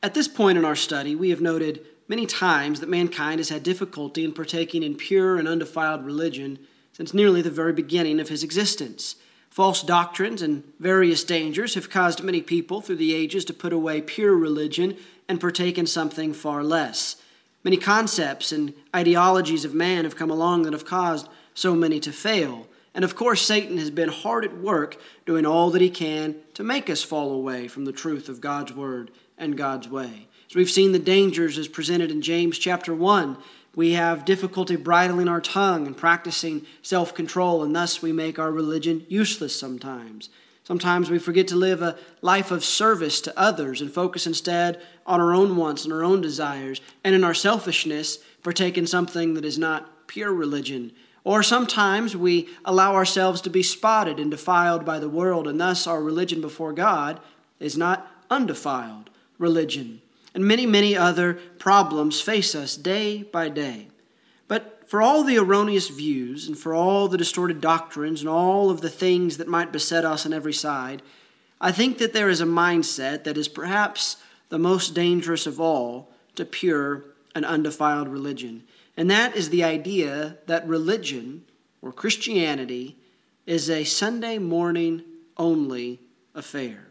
At this point in our study, we have noted many times that mankind has had difficulty in partaking in pure and undefiled religion since nearly the very beginning of his existence. False doctrines and various dangers have caused many people through the ages to put away pure religion and partake in something far less. Many concepts and ideologies of man have come along that have caused so many to fail. And of course, Satan has been hard at work doing all that he can to make us fall away from the truth of God's word and God's way. So we've seen the dangers as presented in James chapter 1. We have difficulty bridling our tongue and practicing self-control, and thus we make our religion useless sometimes. Sometimes we forget to live a life of service to others and focus instead on our own wants and our own desires, and in our selfishness partake in something that is not pure religion. Or sometimes we allow ourselves to be spotted and defiled by the world, and thus our religion before God is not undefiled religion. And many, many other problems face us day by day. But for all the erroneous views and for all the distorted doctrines and all of the things that might beset us on every side, I think that there is a mindset that is perhaps the most dangerous of all to pure and undefiled religion. And that is the idea that religion, or Christianity, is a Sunday morning only affair.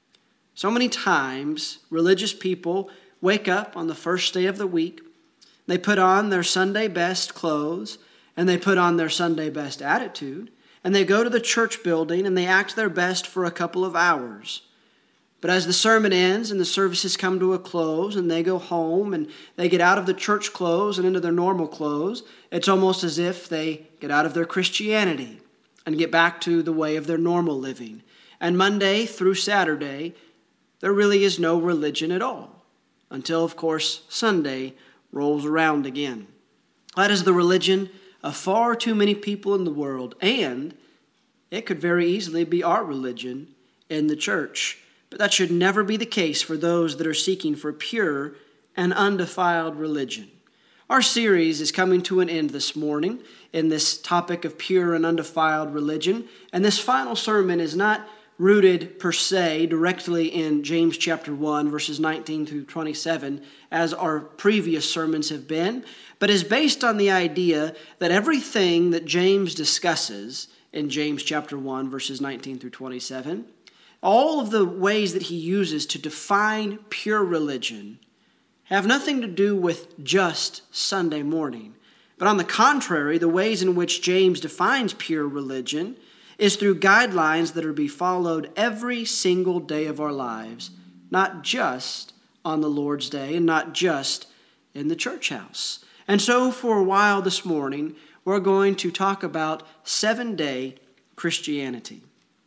So many times, religious people wake up on the first day of the week, they put on their Sunday best clothes, and they put on their Sunday best attitude, and they go to the church building and they act their best for a couple of hours. But as the sermon ends and the services come to a close and they go home and they get out of the church clothes and into their normal clothes, it's almost as if they get out of their Christianity and get back to the way of their normal living. And Monday through Saturday, there really is no religion at all, until, of course, Sunday rolls around again. That is the religion of far too many people in the world, and it could very easily be our religion in the church. But that should never be the case for those that are seeking for pure and undefiled religion. Our series is coming to an end this morning in this topic of pure and undefiled religion, and this final sermon is not rooted per se directly in James chapter 1, verses 19 through 27, as our previous sermons have been, but is based on the idea that everything that James discusses in James chapter 1, verses 19 through 27, all of the ways that he uses to define pure religion have nothing to do with just Sunday morning. But on the contrary, the ways in which James defines pure religion is through guidelines that are to be followed every single day of our lives, not just on the Lord's Day and not just in the church house. And so for a while this morning, we're going to talk about 7-day Christianity.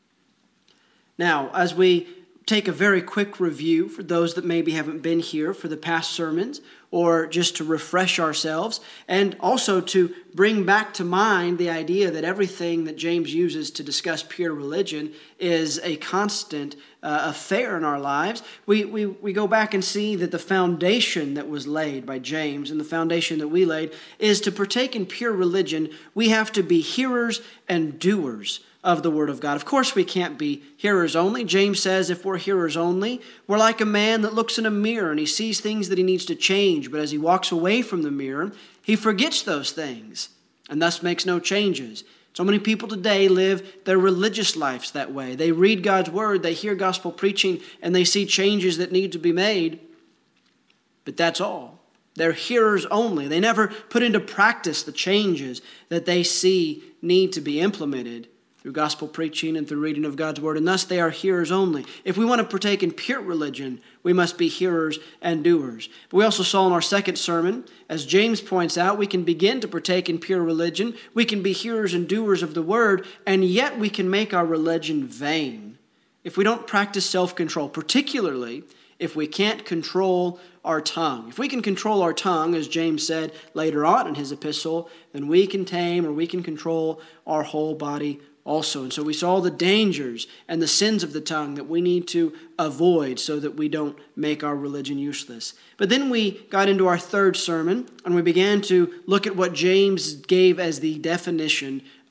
Now, as we take a very quick review for those that maybe haven't been here for the past sermons, or just to refresh ourselves, and also to bring back to mind the idea that everything that James uses to discuss pure religion is a constant affair in our lives, we go back and see that the foundation that was laid by James and the foundation that we laid is to partake in pure religion, we have to be hearers and doers of the Word of God. Of course, we can't be hearers only. James says if we're hearers only, we're like a man that looks in a mirror and he sees things that he needs to change, but as he walks away from the mirror, he forgets those things and thus makes no changes. So many people today live their religious lives that way. They read God's Word, they hear gospel preaching, and they see changes that need to be made, but that's all. They're hearers only. They never put into practice the changes that they see need to be implemented through gospel preaching and through reading of God's Word, and thus they are hearers only. If we want to partake in pure religion, we must be hearers and doers. But we also saw in our second sermon, as James points out, we can begin to partake in pure religion, we can be hearers and doers of the Word, and yet we can make our religion vain if we don't practice self-control, particularly if we can't control our tongue. If we can control our tongue, as James said later on in his epistle, then we can tame or we can control our whole body also. And so we saw the dangers and the sins of the tongue that we need to avoid so that we don't make our religion useless. But then we got into our third sermon and we began to look at what James gave as the definition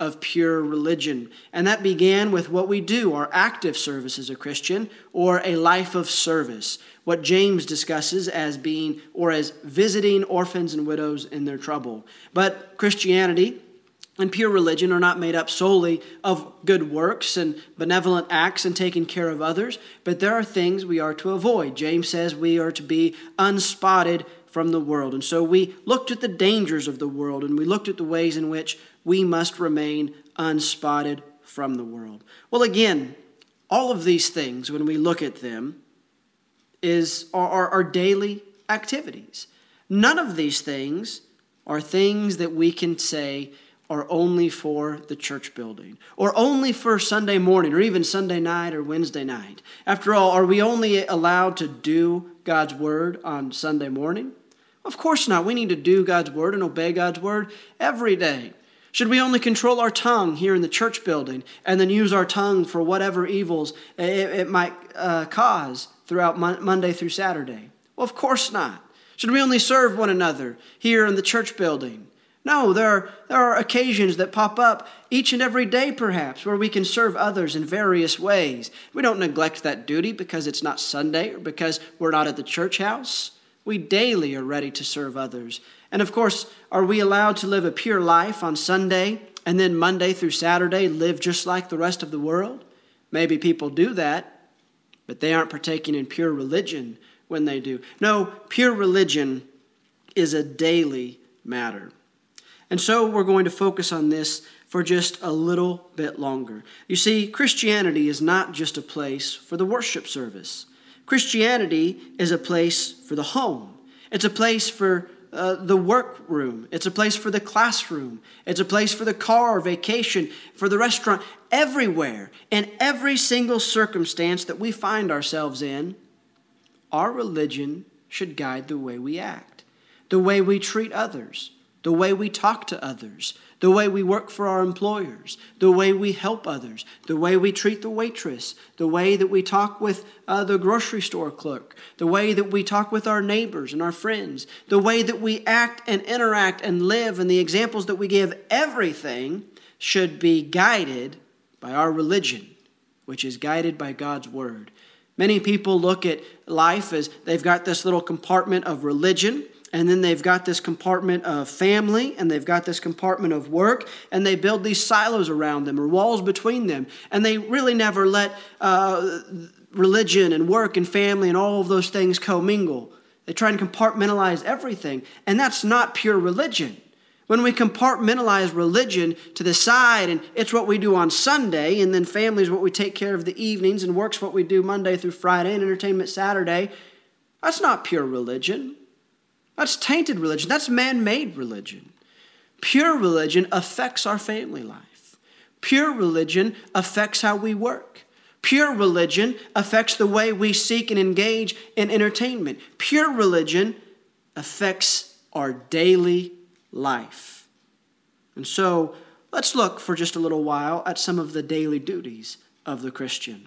of pure religion. And that began with what we do, our active service as a Christian, or a life of service. What James discusses as being, or as visiting orphans and widows in their trouble. But Christianity and pure religion are not made up solely of good works and benevolent acts and taking care of others, but there are things we are to avoid. James says we are to be unspotted from the world. And so we looked at the dangers of the world, and we looked at the ways in which we must remain unspotted from the world. Well, again, all of these things, when we look at them, are daily activities. None of these things are things that we can say are only for the church building, or only for Sunday morning, or even Sunday night or Wednesday night. After all, are we only allowed to do God's word on Sunday morning? Of course not. We need to do God's word and obey God's word every day. Should we only control our tongue here in the church building and then use our tongue for whatever evils it might cause throughout Monday through Saturday? Well, of course not. Should we only serve one another here in the church building? No, there are occasions that pop up each and every day, perhaps, where we can serve others in various ways. We don't neglect that duty because it's not Sunday or because we're not at the church house. We daily are ready to serve others. And of course, are we allowed to live a pure life on Sunday and then Monday through Saturday live just like the rest of the world? Maybe people do that, but they aren't partaking in pure religion when they do. No, pure religion is a daily matter. And so we're going to focus on this for just a little bit longer. You see, Christianity is not just a place for the worship service. Christianity is a place for the home. It's a place for the workroom. It's a place for the classroom. It's a place for the car or vacation, for the restaurant. Everywhere, in every single circumstance that we find ourselves in, our religion should guide the way we act, the way we treat others, the way we talk to others, the way we work for our employers, the way we help others, the way we treat the waitress, the way that we talk with the grocery store clerk, the way that we talk with our neighbors and our friends, the way that we act and interact and live, and the examples that we give, everything should be guided by our religion, which is guided by God's word. Many people look at life as they've got this little compartment of religion, and then they've got this compartment of family, and they've got this compartment of work, and they build these silos around them or walls between them. And they really never let religion and work and family and all of those things commingle. They try and compartmentalize everything, and that's not pure religion. When we compartmentalize religion to the side, and it's what we do on Sunday, and then family is what we take care of the evenings, and work's what we do Monday through Friday, and entertainment Saturday, that's not pure religion. That's tainted religion. That's man-made religion. Pure religion affects our family life. Pure religion affects how we work. Pure religion affects the way we seek and engage in entertainment. Pure religion affects our daily life. And so, let's look for just a little while at some of the daily duties of the Christian.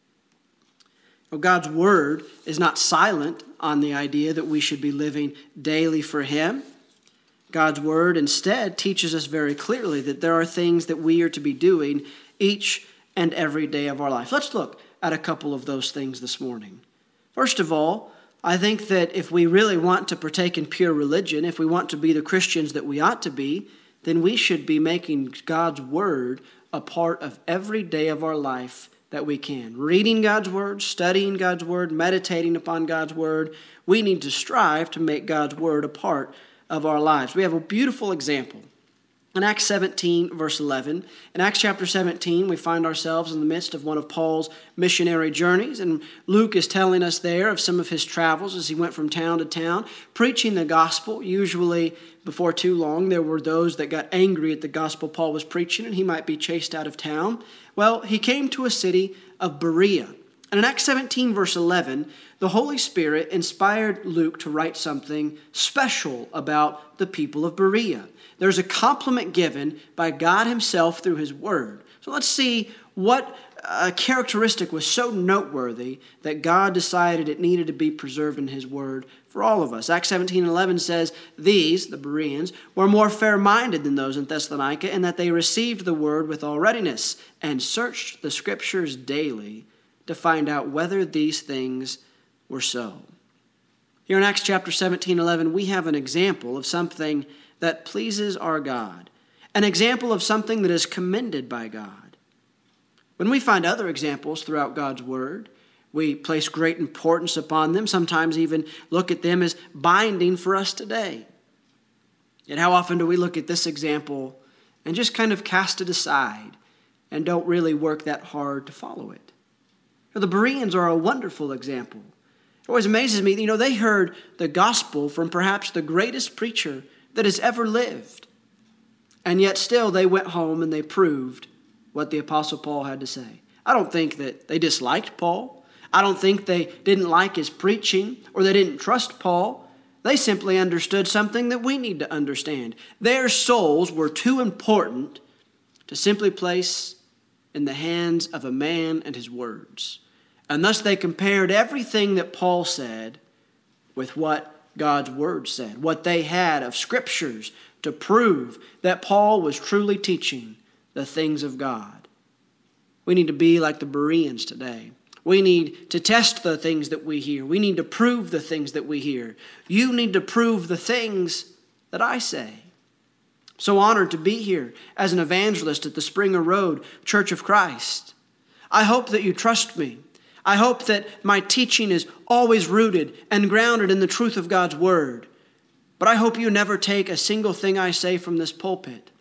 Well, God's word is not silent on the idea that we should be living daily for Him. God's word instead teaches us very clearly that there are things that we are to be doing each and every day of our life. Let's look at a couple of those things this morning. First of all, I think that if we really want to partake in pure religion, if we want to be the Christians that we ought to be, then we should be making God's word a part of every day of our life that we can. Reading God's word, studying God's word, meditating upon God's word. We need to strive to make God's word a part of our lives. We have a beautiful example in Acts 17, verse 11. In Acts chapter 17, we find ourselves in the midst of one of Paul's missionary journeys, and Luke is telling us there of some of his travels as he went from town to town, preaching the gospel. Usually, before too long, there were those that got angry at the gospel Paul was preaching, and he might be chased out of town. Well, he came to a city of Berea. And in Acts 17, verse 11, the Holy Spirit inspired Luke to write something special about the people of Berea. There's a compliment given by God Himself through His Word. So let's see what a characteristic was so noteworthy that God decided it needed to be preserved in his word for all of us. Acts 17:11 says, these, the Bereans, were more fair-minded than those in Thessalonica, in that they received the word with all readiness and searched the scriptures daily to find out whether these things were so. Here in Acts chapter 17:11, we have an example of something that pleases our God, an example of something that is commended by God. When we find other examples throughout God's word, we place great importance upon them, sometimes even look at them as binding for us today. Yet how often do we look at this example and just kind of cast it aside and don't really work that hard to follow it? The Bereans are a wonderful example. It always amazes me, they heard the gospel from perhaps the greatest preacher that has ever lived. And yet still they went home and they proved what the Apostle Paul had to say. I don't think that they disliked Paul. I don't think they didn't like his preaching or they didn't trust Paul. They simply understood something that we need to understand. Their souls were too important to simply place in the hands of a man and his words. And thus they compared everything that Paul said with what God's word said, what they had of scriptures to prove that Paul was truly teaching the things of God. We need to be like the Bereans today. We need to test the things that we hear. We need to prove the things that we hear. You need to prove the things that I say. So honored to be here as an evangelist at the Springer Road Church of Christ. I hope that you trust me. I hope that my teaching is always rooted and grounded in the truth of God's word. But I hope you never take a single thing I say from this pulpit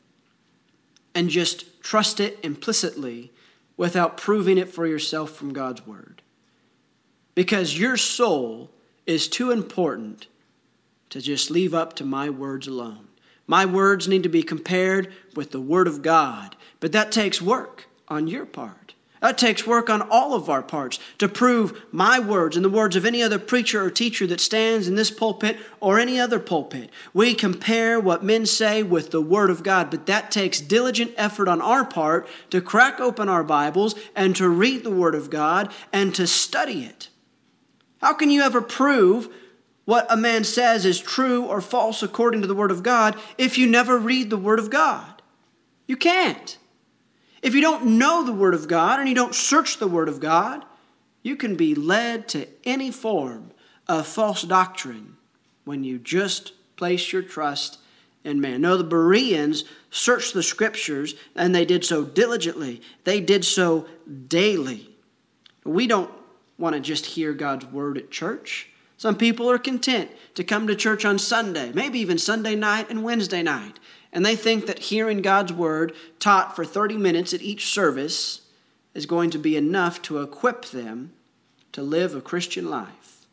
and just trust it implicitly without proving it for yourself from God's word. Because your soul is too important to just leave up to my words alone. My words need to be compared with the word of God, but that takes work on your part. That takes work on all of our parts to prove my words and the words of any other preacher or teacher that stands in this pulpit or any other pulpit. We compare what men say with the word of God, but that takes diligent effort on our part to crack open our Bibles and to read the word of God and to study it. How can you ever prove what a man says is true or false according to the word of God if you never read the word of God? You can't. If you don't know the word of God and you don't search the word of God, you can be led to any form of false doctrine when you just place your trust in man. No, the Bereans searched the scriptures and they did so diligently. They did so daily. We don't want to just hear God's word at church. Some people are content to come to church on Sunday, maybe even Sunday night and Wednesday night. And they think that hearing God's word taught for 30 minutes at each service is going to be enough to equip them to live a Christian life.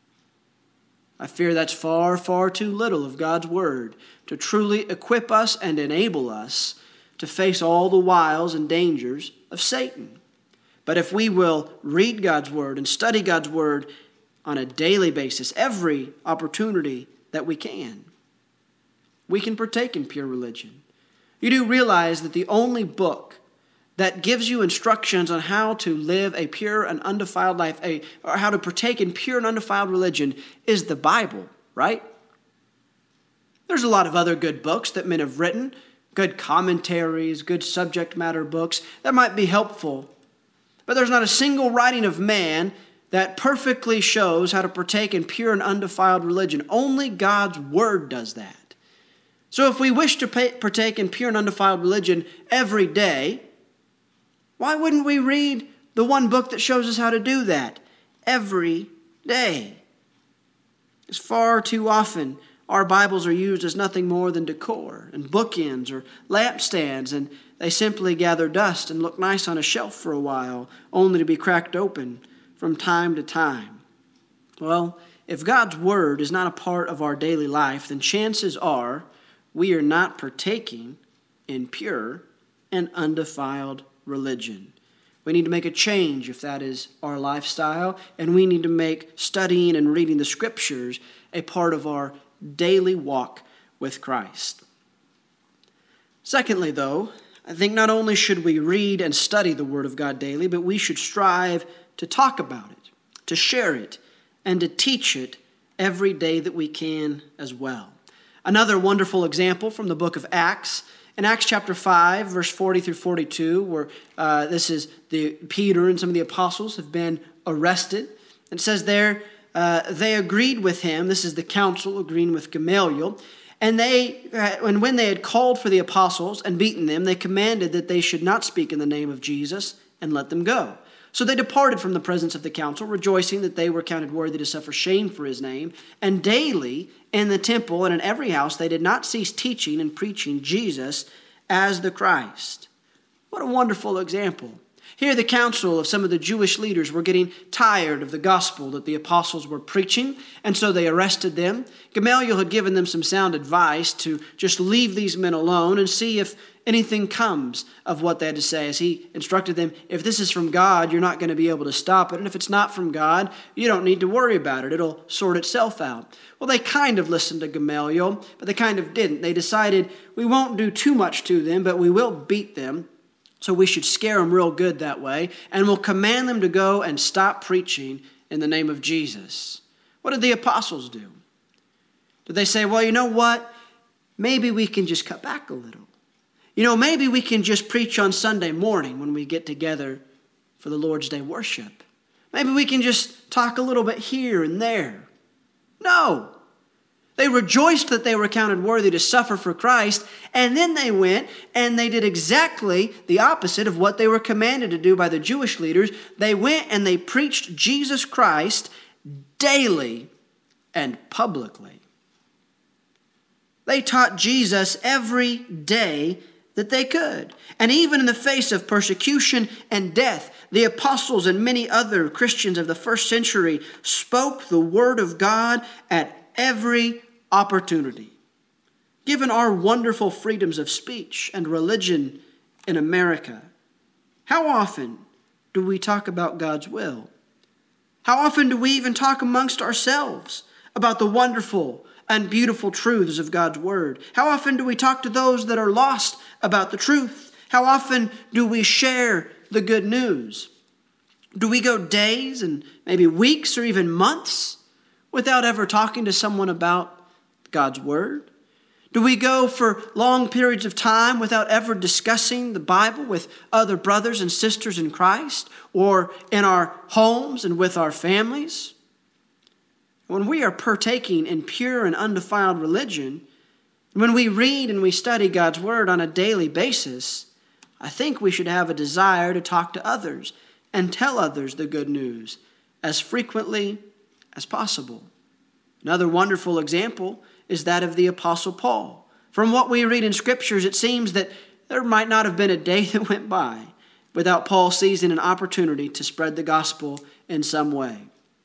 I fear that's far, far too little of God's word to truly equip us and enable us to face all the wiles and dangers of Satan. But if we will read God's word and study God's word on a daily basis, every opportunity that we can partake in pure religion. You do realize that the only book that gives you instructions on how to live a pure and undefiled life, or how to partake in pure and undefiled religion, is the Bible, right? There's a lot of other good books that men have written, good commentaries, good subject matter books that might be helpful. But there's not a single writing of man that perfectly shows how to partake in pure and undefiled religion. Only God's word does that. So if we wish to partake in pure and undefiled religion every day, why wouldn't we read the one book that shows us how to do that every day? It's far too often our Bibles are used as nothing more than decor and bookends or lampstands, and they simply gather dust and look nice on a shelf for a while, only to be cracked open from time to time. Well, if God's word is not a part of our daily life, then chances are we are not partaking in pure and undefiled religion. We need to make a change if that is our lifestyle, and we need to make studying and reading the scriptures a part of our daily walk with Christ. Secondly, though, I think not only should we read and study the Word of God daily, but we should strive to talk about it, to share it, and to teach it every day that we can as well. Another wonderful example from the book of Acts, in Acts chapter 5, verse 40 through 42, where this is Peter and some of the apostles have been arrested. It says there, they agreed with him, this is the council agreeing with Gamaliel, and when they had called for the apostles and beaten them, they commanded that they should not speak in the name of Jesus and let them go. So they departed from the presence of the council, rejoicing that they were counted worthy to suffer shame for his name. And daily in the temple and in every house they did not cease teaching and preaching Jesus as the Christ. What a wonderful example. Here the council of some of the Jewish leaders were getting tired of the gospel that the apostles were preaching, and so they arrested them. Gamaliel had given them some sound advice to just leave these men alone and see if anything comes of what they had to say, as he instructed them, if this is from God, you're not going to be able to stop it, and if it's not from God, you don't need to worry about it. It'll sort itself out. Well, they kind of listened to Gamaliel, but they kind of didn't. They decided, we won't do too much to them, but we will beat them. So we should scare them real good that way, and we'll command them to go and stop preaching in the name of Jesus. What did the apostles do? Did they say, well, you know what? Maybe we can just cut back a little. Maybe we can just preach on Sunday morning when we get together for the Lord's Day worship. Maybe we can just talk a little bit here and there. No. They rejoiced that they were counted worthy to suffer for Christ, and then they went and they did exactly the opposite of what they were commanded to do by the Jewish leaders. They went and they preached Jesus Christ daily and publicly. They taught Jesus every day that they could. And even in the face of persecution and death, the apostles and many other Christians of the first century spoke the word of God at every opportunity. Given our wonderful freedoms of speech and religion in America, how often do we talk about God's will? How often do we even talk amongst ourselves about the wonderful and beautiful truths of God's word? How often do we talk to those that are lost about the truth? How often do we share the good news? Do we go days and maybe weeks or even months without ever talking to someone about God's word? Do we go for long periods of time without ever discussing the Bible with other brothers and sisters in Christ, or in our homes and with our families? When we are partaking in pure and undefiled religion, when we read and we study God's word on a daily basis, I think we should have a desire to talk to others and tell others the good news as frequently as possible. Another wonderful example is that of the Apostle Paul. From what we read in Scriptures, it seems that there might not have been a day that went by without Paul seizing an opportunity to spread the gospel in some way.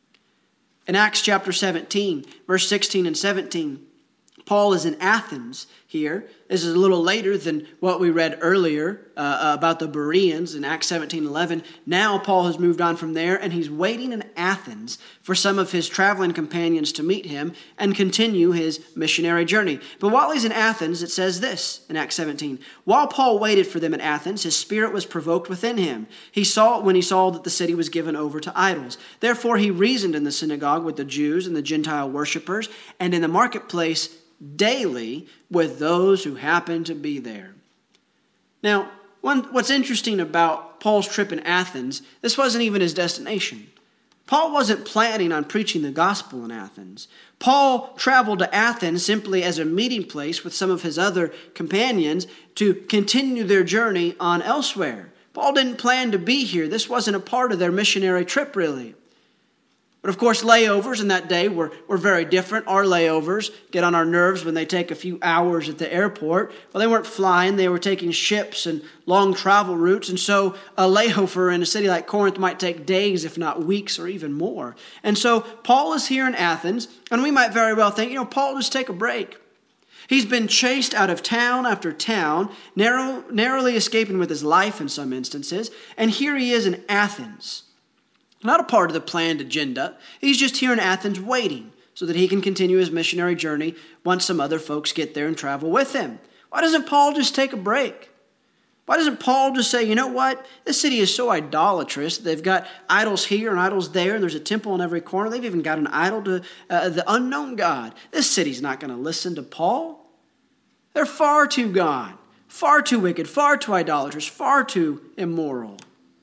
In Acts chapter 17, verse 16 and 17, Paul is in Athens here. This is a little later than what we read earlier about the Bereans in Acts 17:11. Now Paul has moved on from there, and he's waiting in Athens for some of his traveling companions to meet him and continue his missionary journey. But while he's in Athens, it says this in Acts 17. While Paul waited for them at Athens, his spirit was provoked within him. When he saw that the city was given over to idols. Therefore he reasoned in the synagogue with the Jews and the Gentile worshippers, and in the marketplace daily with those who happened to be there. Now, what's interesting about Paul's trip in Athens, this wasn't even his destination. Paul wasn't planning on preaching the gospel in Athens. Paul traveled to Athens simply as a meeting place with some of his other companions to continue their journey on elsewhere. Paul didn't plan to be here. This wasn't a part of their missionary trip, really. But of course, layovers in that day were very different. Our layovers get on our nerves when they take a few hours at the airport. Well, they weren't flying. They were taking ships and long travel routes. And so a layover in a city like Corinth might take days, if not weeks or even more. And so Paul is here in Athens, and we might very well think, Paul, just take a break. He's been chased out of town after town, narrowly escaping with his life in some instances. And here he is in Athens. Not a part of the planned agenda. He's just here in Athens waiting so that he can continue his missionary journey once some other folks get there and travel with him. Why doesn't Paul just take a break? Why doesn't Paul just say, you know what? This city is so idolatrous. They've got idols here and idols there, and there's a temple in every corner. They've even got an idol to the unknown God. This city's not going to listen to Paul. They're far too gone, far too wicked, far too idolatrous, far too immoral.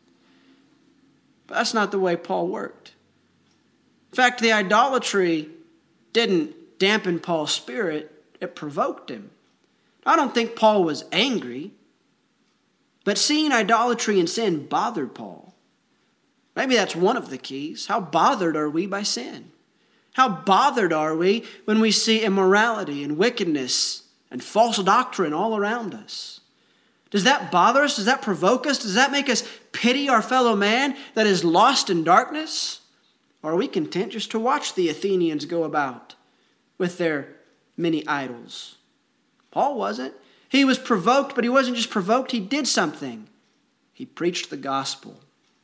But that's not the way Paul worked. In fact, the idolatry didn't dampen Paul's spirit. It provoked him. I don't think Paul was angry, but seeing idolatry and sin bothered Paul. Maybe that's one of the keys. How bothered are we by sin? How bothered are we when we see immorality and wickedness and false doctrine all around us? Does that bother us? Does that provoke us? Does that make us pity our fellow man that is lost in darkness? Or are we content just to watch the Athenians go about with their many idols? Paul wasn't. He was provoked, but he wasn't just provoked, he did something. He preached the gospel.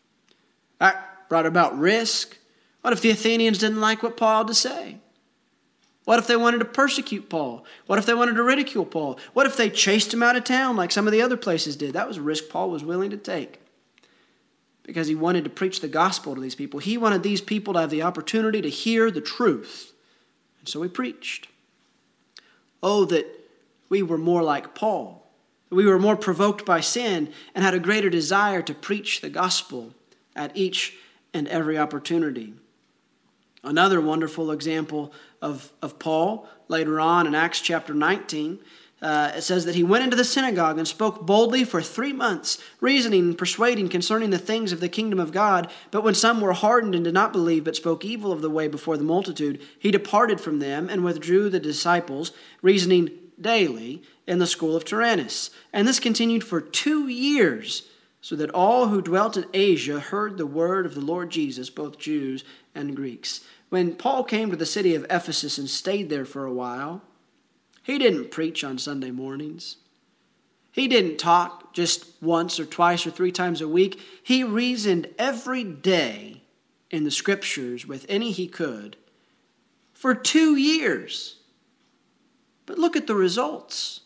That brought about risk. What if the Athenians didn't like what Paul had to say? What if they wanted to persecute Paul? What if they wanted to ridicule Paul? What if they chased him out of town like some of the other places did? That was a risk Paul was willing to take because he wanted to preach the gospel to these people. He wanted these people to have the opportunity to hear the truth. And so he preached. Oh, that we were more like Paul. We were more provoked by sin and had a greater desire to preach the gospel at each and every opportunity. Another wonderful example of Paul later on in Acts chapter 19, it says that he went into the synagogue and spoke boldly for 3 months, reasoning and persuading concerning the things of the kingdom of God. But when some were hardened and did not believe, but spoke evil of the way before the multitude, he departed from them and withdrew the disciples, reasoning daily in the school of Tyrannus. And this continued for 2 years, so that all who dwelt in Asia heard the word of the Lord Jesus, both Jews and Greeks. When Paul came to the city of Ephesus and stayed there for a while, he didn't preach on Sunday mornings. He didn't talk just once or twice or 3 times a week. He reasoned every day in the scriptures with any he could for 2 years. But look at the results.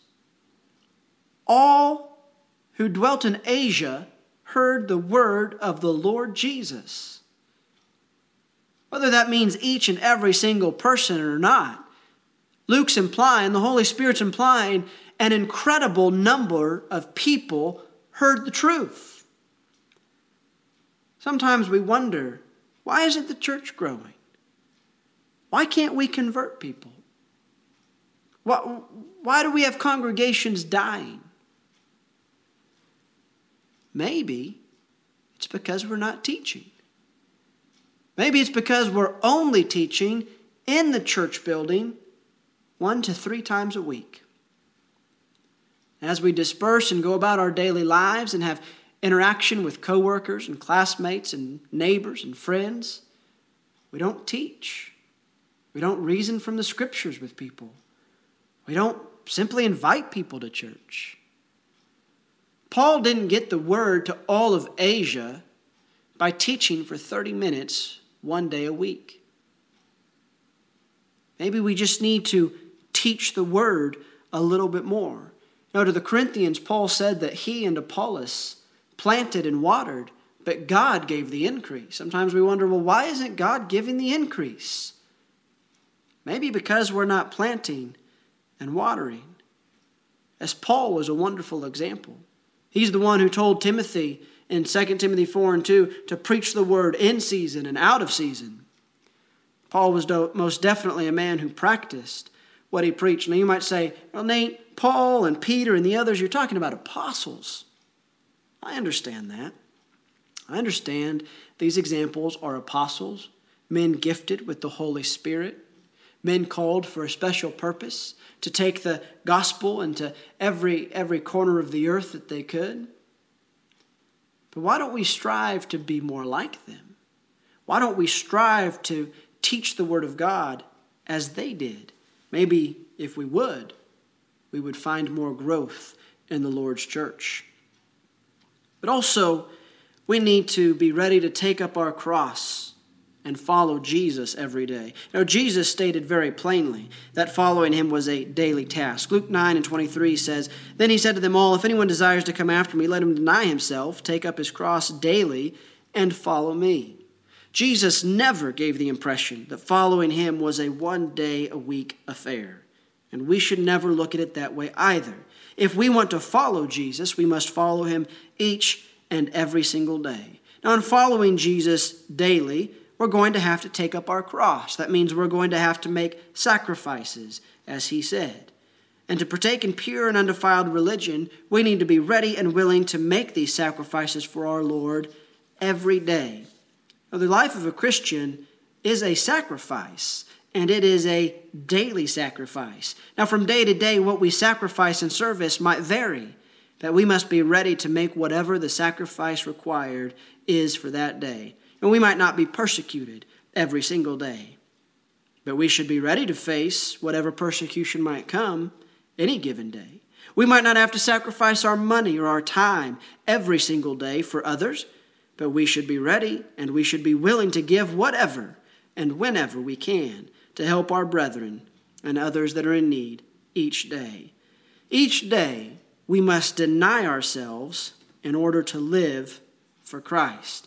All who dwelt in Asia heard the word of the Lord Jesus. Whether that means each and every single person or not, Luke's implying, the Holy Spirit's implying, an incredible number of people heard the truth. Sometimes we wonder, why isn't the church growing? Why can't we convert people? Why do we have congregations dying? Maybe it's because we're not teaching. Maybe it's because we're only teaching in the church building 1 to 3 times a week. As we disperse and go about our daily lives and have interaction with coworkers and classmates and neighbors and friends, we don't teach. We don't reason from the scriptures with people. We don't simply invite people to church. Paul didn't get the word to all of Asia by teaching for 30 minutes 1 day a week. Maybe we just need to teach the word a little bit more. Now, to the Corinthians, Paul said that he and Apollos planted and watered, but God gave the increase. Sometimes we wonder, well, why isn't God giving the increase? Maybe because we're not planting and watering. As Paul was a wonderful example. He's the one who told Timothy in 2 Timothy 4:2 to preach the word in season and out of season. Paul was most definitely a man who practiced what he preached. Now you might say, well, Nate, Paul and Peter and the others, you're talking about apostles. I understand that. I understand these examples are apostles, men gifted with the Holy Spirit, men called for a special purpose to take the gospel into every corner of the earth that they could. But why don't we strive to be more like them? Why don't we strive to teach the Word of God as they did? Maybe if we would find more growth in the Lord's church. But also, we need to be ready to take up our cross and follow Jesus every day. Now, Jesus stated very plainly that following him was a daily task. Luke 9:23 says, "Then he said to them all, if anyone desires to come after me, let him deny himself, take up his cross daily, and follow me." Jesus never gave the impression that following him was a one-day-a-week affair. And we should never look at it that way either. If we want to follow Jesus, we must follow him each and every single day. Now, in following Jesus daily, we're going to have to take up our cross. That means we're going to have to make sacrifices, as he said. And to partake in pure and undefiled religion, we need to be ready and willing to make these sacrifices for our Lord every day. Now, the life of a Christian is a sacrifice, and it is a daily sacrifice. Now, from day to day, what we sacrifice in service might vary, but we must be ready to make whatever the sacrifice required is for that day. And we might not be persecuted every single day, but we should be ready to face whatever persecution might come any given day. We might not have to sacrifice our money or our time every single day for others, but we should be ready and we should be willing to give whatever and whenever we can to help our brethren and others that are in need each day. Each day, we must deny ourselves in order to live for Christ.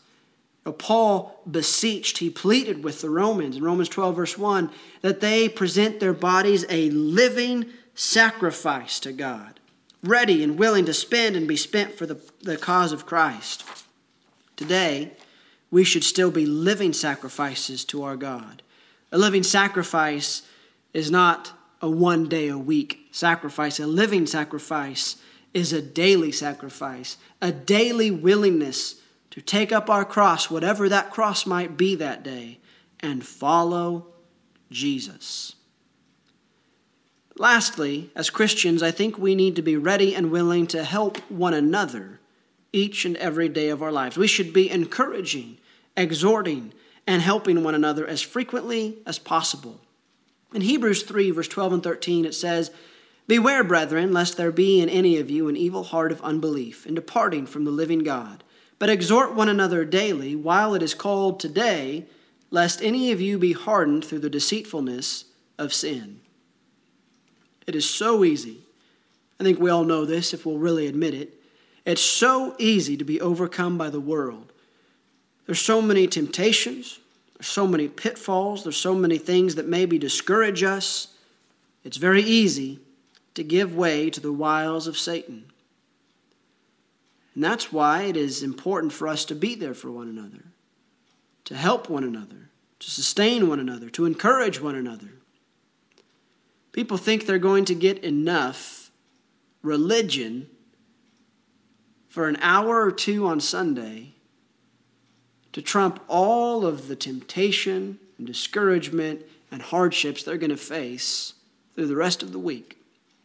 Paul beseeched, he pleaded with the Romans in Romans 12, verse 1, that they present their bodies a living sacrifice to God, ready and willing to spend and be spent for the cause of Christ. Today, we should still be living sacrifices to our God. A living sacrifice is not a one-day-a-week sacrifice. A living sacrifice is a daily sacrifice, a daily willingness to take up our cross, whatever that cross might be that day, and follow Jesus. Lastly, as Christians, I think we need to be ready and willing to help one another each and every day of our lives. We should be encouraging, exhorting, and helping one another as frequently as possible. In Hebrews 3, verse 12 and 13, it says, "Beware, brethren, lest there be in any of you an evil heart of unbelief in departing from the living God. But exhort one another daily, while it is called today, lest any of you be hardened through the deceitfulness of sin." It is so easy. I think we all know this if we'll really admit it. It's so easy to be overcome by the world. There's so many temptations. There's so many pitfalls. There's so many things that maybe discourage us. It's very easy to give way to the wiles of Satan. And that's why it is important for us to be there for one another, to help one another, to sustain one another, to encourage one another. People think they're going to get enough religion for an hour or two on Sunday to trump all of the temptation and discouragement and hardships they're going to face through the rest of the week.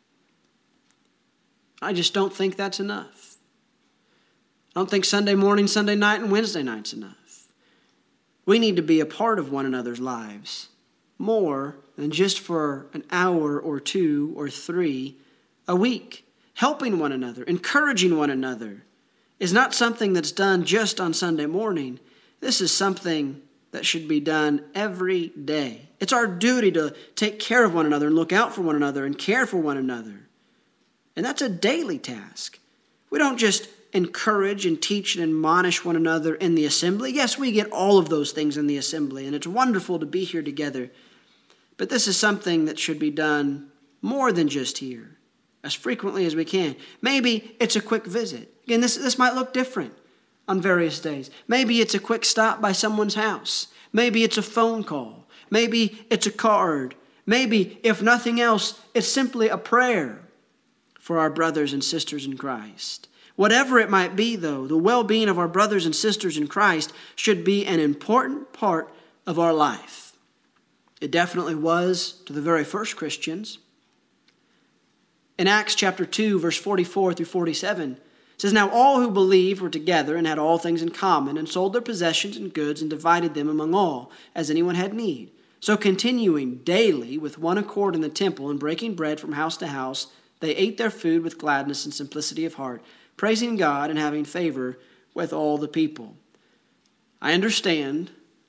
I just don't think that's enough. I don't think Sunday morning, Sunday night, and Wednesday night's enough. We need to be a part of one another's lives more than just for an hour or two or three a week. Helping one another, encouraging one another is not something that's done just on Sunday morning. This is something that should be done every day. It's our duty to take care of one another and look out for one another and care for one another. And that's a daily task. We don't just encourage and teach and admonish one another in the assembly. Yes, we get all of those things in the assembly, and it's wonderful to be here together. But this is something that should be done more than just here, as frequently as we can. Maybe it's a quick visit. Again, this might look different on various days. Maybe it's a quick stop by someone's house. Maybe it's a phone call. Maybe it's a card. Maybe, if nothing else, it's simply a prayer for our brothers and sisters in Christ. Whatever it might be, though, the well-being of our brothers and sisters in Christ should be an important part of our life. It definitely was to the very first Christians. In Acts chapter 2, verse 44 through 47, it says, "Now all who believed were together and had all things in common, and sold their possessions and goods and divided them among all, as anyone had need. So continuing daily with one accord in the temple and breaking bread from house to house, they ate their food with gladness and simplicity of heart, praising God and having favor with all the people." I understand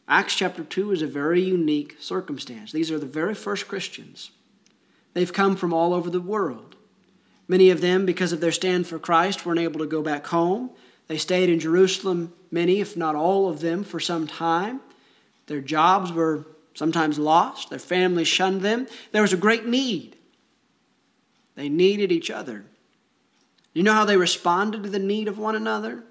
Acts chapter 2 is a very unique circumstance. These are the very first Christians. They've come from all over the world. Many of them, because of their stand for Christ, weren't able to go back home. They stayed in Jerusalem, many, if not all of them, for some time. Their jobs were sometimes lost. Their families shunned them. There was a great need. They needed each other. You know how they responded to the need of one another?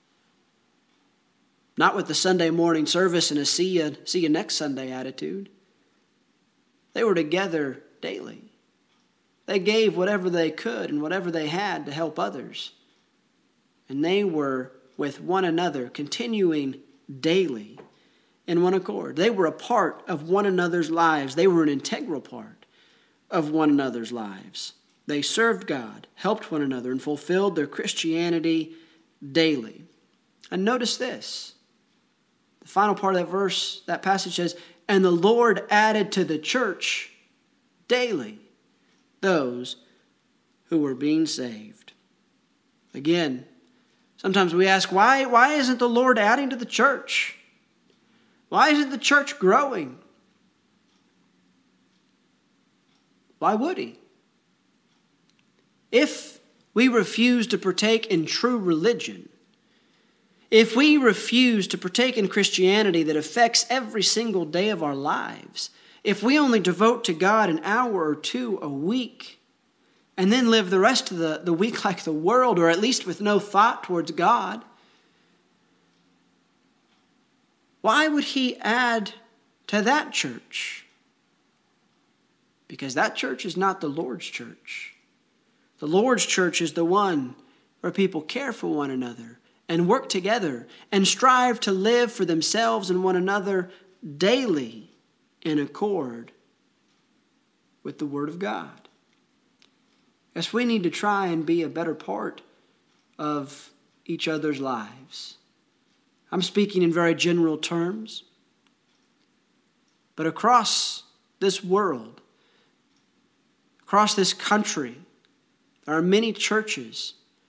Not with the Sunday morning service and a see you next Sunday attitude. They were together daily. They gave whatever they could and whatever they had to help others. And they were with one another, continuing daily in one accord. They were a part of one another's lives. They were an integral part of one another's lives. They served God, helped one another, and fulfilled their Christianity daily. And notice this. The final part of that verse, that passage says, "And the Lord added to the church daily those who were being saved." Again, sometimes we ask, why isn't the Lord adding to the church? Why isn't the church growing? Why would he? If we refuse to partake in true religion, if we refuse to partake in Christianity that affects every single day of our lives, if we only devote to God an hour or two a week, and then live the rest of the week like the world, or at least with no thought towards God, why would he add to that church? Because that church is not the Lord's church. The Lord's church is the one where people care for one another and work together and strive to live for themselves and one another daily in accord with the Word of God. Yes, we need to try and be a better part of each other's lives. I'm speaking in very general terms, but across this world, across this country, there are many churches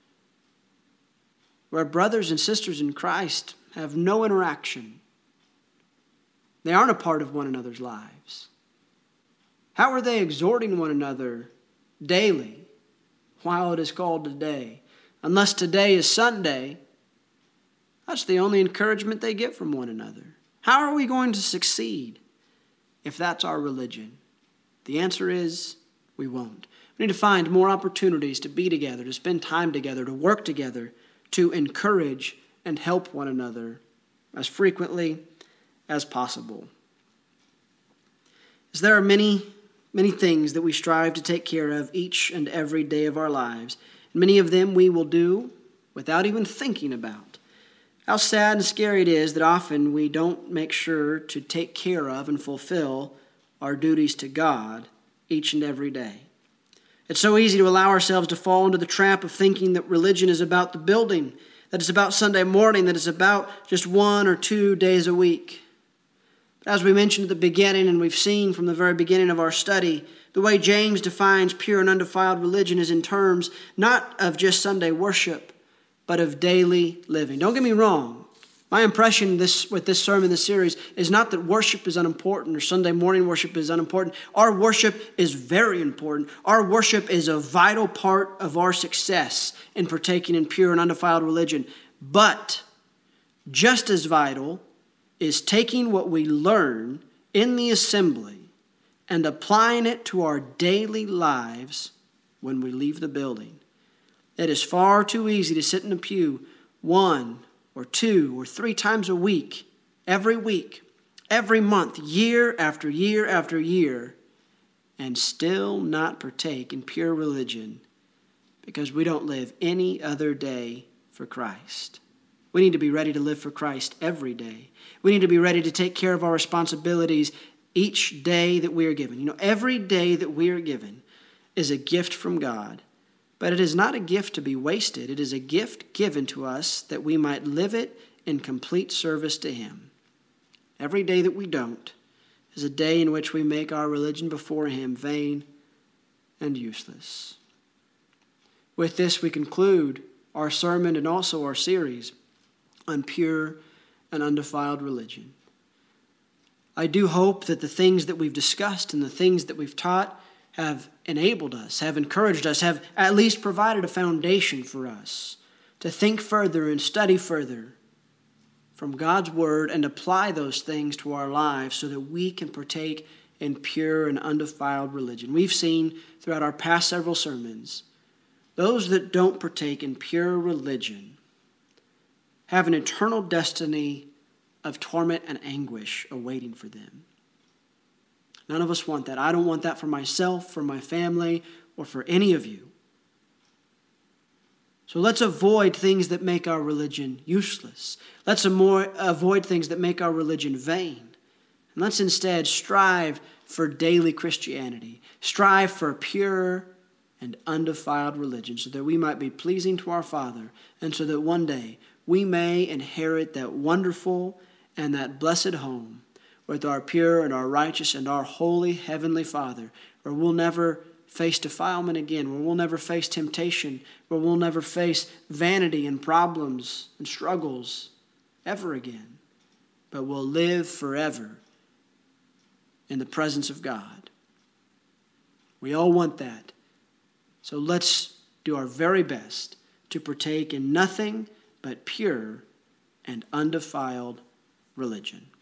where brothers and sisters in Christ have no interaction. They aren't a part of one another's lives. How are they exhorting one another daily while it is called today? Unless today is Sunday, that's the only encouragement they get from one another. How are we going to succeed if that's our religion? The answer is we won't. We need to find more opportunities to be together, to spend time together, to work together, to encourage and help one another as frequently as possible. As there are many things that we strive to take care of each and every day of our lives, and many of them we will do without even thinking about. How sad and scary it is that often we don't make sure to take care of and fulfill our duties to God each and every day. It's so easy to allow ourselves to fall into the trap of thinking that religion is about the building, that it's about Sunday morning, that it's about just 1 or 2 days a week. But as we mentioned at the beginning, and we've seen from the very beginning of our study, the way James defines pure and undefiled religion is in terms not of just Sunday worship, but of daily living. Don't get me wrong. My impression with this sermon, this series, is not that worship is unimportant or Sunday morning worship is unimportant. Our worship is very important. Our worship is a vital part of our success in partaking in pure and undefiled religion. But just as vital is taking what we learn in the assembly and applying it to our daily lives when we leave the building. It is far too easy to sit in a pew 1 or 2 or 3 times a week, every month, year after year after year, and still not partake in pure religion because we don't live any other day for Christ. We need to be ready to live for Christ every day. We need to be ready to take care of our responsibilities each day that we are given. Every day that we are given is a gift from God. But it is not a gift to be wasted. It is a gift given to us that we might live it in complete service to Him. Every day that we don't is a day in which we make our religion before Him vain and useless. With this, we conclude our sermon and also our series on pure and undefiled religion. I do hope that the things that we've discussed and the things that we've taught have enabled us, have encouraged us, have at least provided a foundation for us to think further and study further from God's Word and apply those things to our lives so that we can partake in pure and undefiled religion. We've seen throughout our past several sermons, those that don't partake in pure religion have an eternal destiny of torment and anguish awaiting for them. None of us want that. I don't want that for myself, for my family, or for any of you. So let's avoid things that make our religion useless. Let's avoid things that make our religion vain. And let's instead strive for daily Christianity. Strive for pure and undefiled religion so that we might be pleasing to our Father and so that one day we may inherit that wonderful and that blessed home with our pure and our righteous and our holy Heavenly Father, where we'll never face defilement again, where we'll never face temptation, where we'll never face vanity and problems and struggles ever again, but we'll live forever in the presence of God. We all want that. So let's do our very best to partake in nothing but pure and undefiled religion.